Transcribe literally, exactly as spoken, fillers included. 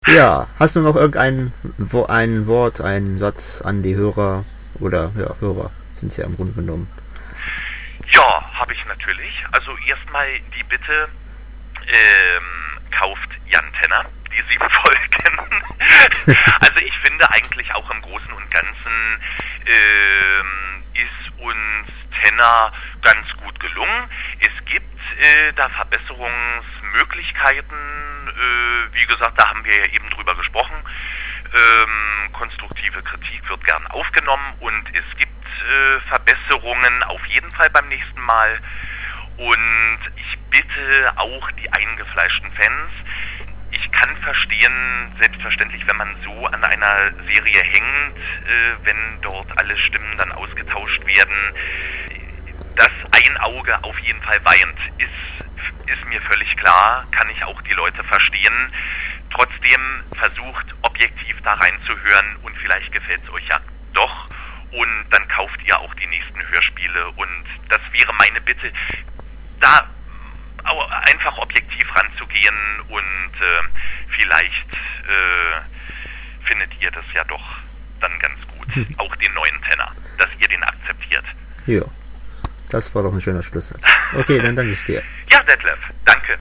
Ja, hast du noch irgendein Wo ein Wort, einen Satz an die Hörer oder ja, Hörer sind ja im Grunde genommen. Ja, habe ich natürlich. Also erstmal die Bitte, ähm, kauft Jan Tenner, die sieben Folgen. Also ich finde eigentlich auch im Großen und Ganzen ähm, ist uns Tenner ganz gut gelungen. Es gibt äh, da Verbesserungsmöglichkeiten. Äh, wie gesagt, da haben wir ja eben drüber gesprochen. Ähm, konstruktive Kritik wird gern aufgenommen und es gibt äh, Verbesserungen auf jeden Fall beim nächsten Mal. Und ich bitte auch die eingefleischten Fans, ich kann verstehen, selbstverständlich, wenn man so an einer Serie hängt, äh, wenn dort alle Stimmen dann ausgetauscht werden, dass ein Auge auf jeden Fall weint, ist, ist mir völlig klar, kann ich auch die Leute verstehen. Trotzdem versucht objektiv da reinzuhören und vielleicht gefällt es euch ja doch und dann kauft ihr auch die nächsten Hörspiele und das wäre meine Bitte, da einfach objektiv ranzugehen und äh, vielleicht äh, findet ihr das ja doch dann ganz gut, auch den neuen Tenner, dass ihr den akzeptiert. Ja, das war doch ein schöner Schlusssatz. Okay, dann danke ich dir. Ja, Detlef, danke.